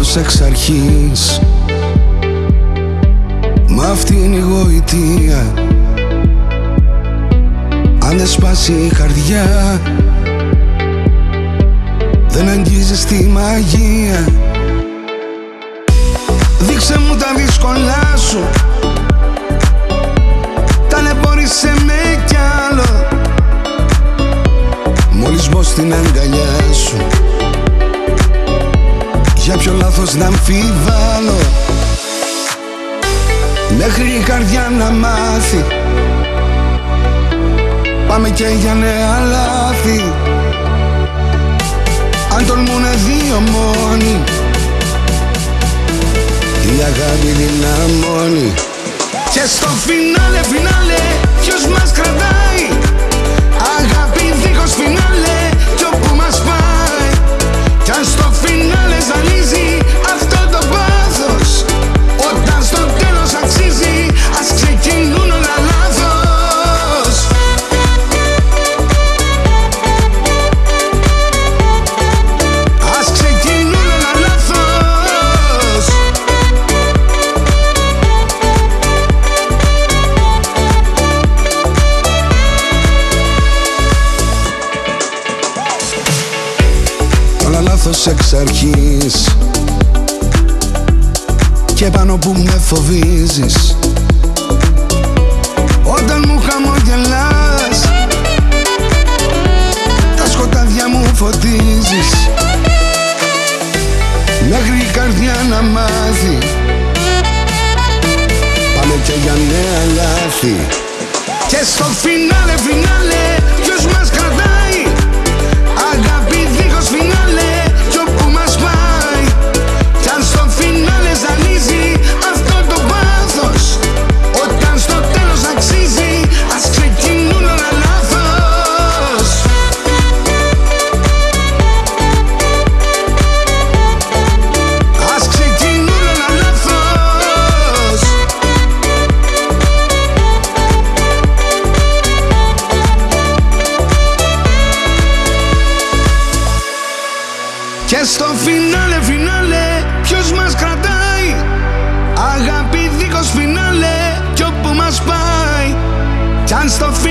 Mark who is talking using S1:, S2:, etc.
S1: λάθος εξ αρχής. Μα αυτή είναι η γοητεία. Αν δεν σπάσει η καρδιά, δεν αγγίζεις τη μαγεία. Δείξε μου τα δύσκολά σου, ταλαιπώρησε με κι άλλο. Μόλις μπω στην αγκαλιά σου, για ποιο λάθος να αμφιβάλλω. Μέχρι η καρδιά να μάθει, πάμε και για νέα λάθη. Αν τολμούνε δύο μόνοι, η αγάπη δυναμώνει. Και στο φινάλε, φινάλε, ποιος μας κρατάει? Αγάπη δίχως φινάλε, κι όπου μας πάει. Κι αν στο φινάλε ζαλίζει αυτό το πάθος, όταν στο τέλος αξίζει, ας ξεκινούν όλα λάθος. Ας ξεκινούν όλα λάθος. Όλα λάθος εξ αρχής, και πάνω που με φοβίζεις. Όταν μου χαμογελάς, τα σκοτάδια μου φωτίζεις. Μέχρι η καρδιά να μάθει, πάμε και για νέα λάθη. Και στο φινάλε, φινάλε, ποιος μας κρατάει? Αγάπη δίχως φινάλε, κι όπου μας πάει. Κι αν στο φινάλε ζαλίζει αυτό το πάθος, όταν στο τέλος αξίζει, ας ξεκινούν όλα λάθος. Ας ξεκινούν όλα λάθος. Και στο φινάλε, φινάλε, ποιος μας κρατάει? Αγάπη δίχως φινάλε, κι όπου μας πάει. Κι αν στο